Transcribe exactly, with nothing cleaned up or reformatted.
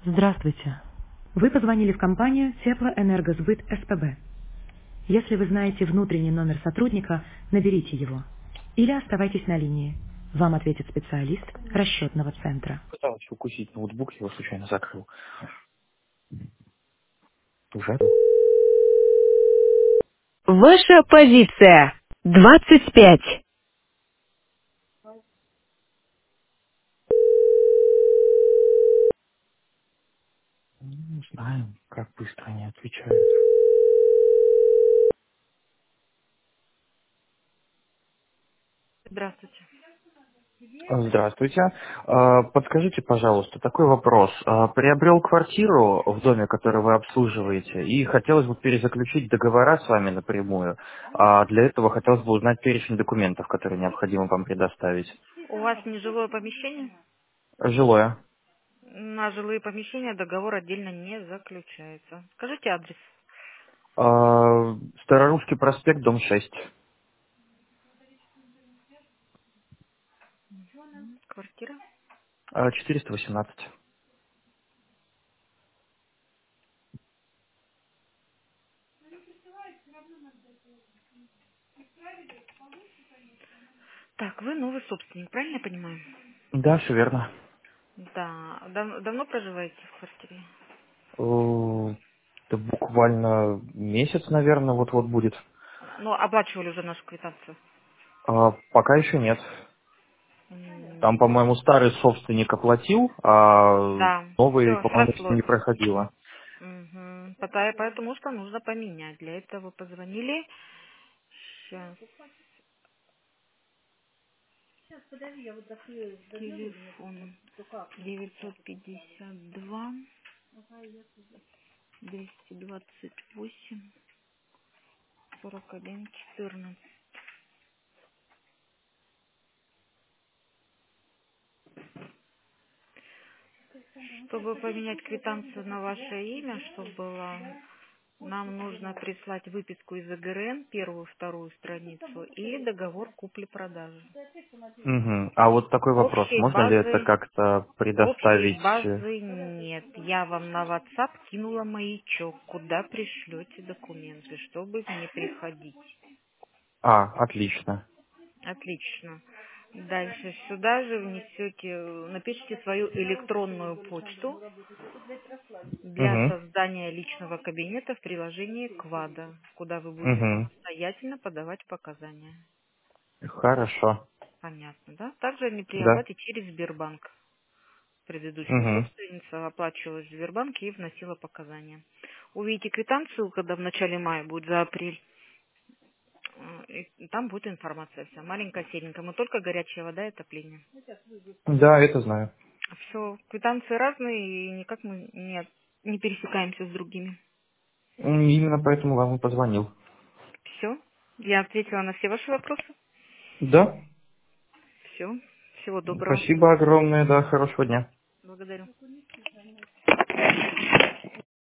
Здравствуйте. Вы позвонили в компанию Теплоэнергосбыт СПБ. Если вы знаете внутренний номер сотрудника, наберите его. Или оставайтесь на линии. Вам ответит специалист расчетного центра. Пытался укусить ноутбук, его случайно закрыл. Уже? Ваша позиция. двадцать пять. Не знаю, как быстро они отвечают. Здравствуйте. А, Здравствуйте. А, Подскажите, пожалуйста, такой вопрос. А, Приобрел квартиру в доме, который вы обслуживаете, и хотелось бы перезаключить договора с вами напрямую. А для этого хотелось бы узнать перечень документов, которые необходимо вам предоставить. У вас нежилое помещение? Жилое. На жилые помещения договор отдельно не заключается. Скажите адрес. А, Старорусский проспект, дом шесть. Квартира. А, четыреста восемнадцать. Так, вы новый собственник, правильно я понимаю? Да, все верно. Да. Дав- давно проживаете в квартире? Э, Это буквально месяц, наверное, вот-вот будет. Ну, оплачивали уже нашу квитанцию. А, пока еще нет. Там, М, по-моему, старый собственник оплатил, а Да, новый, все по-моему, еще срослось. не проходило. Мгм. Пота- Поэтому что нужно поменять. Для этого позвонили. Сейчас. Телефон девятьсот пятьдесят два двести двадцать восемь сорок один четырнадцать. Чтобы поменять квитанцию на ваше имя, чтобы была, нам нужно прислать выписку из ЭГРН, первую, вторую страницу, и договор купли-продажи. Мгм. А вот такой вопрос. Общей Можно ли это базы как-то Общей предоставить? э, базы нет. Я вам на WhatsApp кинула маячок, куда пришлете документы, чтобы не приходить. А, отлично. Отлично. Дальше сюда же внесете, э, напишите свою электронную почту для Угу. создания личного кабинета в приложении Квада, куда вы будете Угу. самостоятельно подавать показания. Хорошо. Понятно, да? Также они при Да. оплате через Сбербанк. Предыдущая Угу. собственница оплачивала в Сбербанке и вносила показания. Увидите квитанцию, когда в начале мая будет за апрель. э, И там будет информация вся. Маленькая, серенькая. Но только горячая вода и отопление. Да, это знаю. Все. Квитанции разные, и никак мы не, не пересекаемся с другими. М, Именно поэтому вам и позвонил. Все. Я ответила на все ваши вопросы. Да. Все. Всего доброго. Спасибо огромное, да, хорошего дня. Благодарю.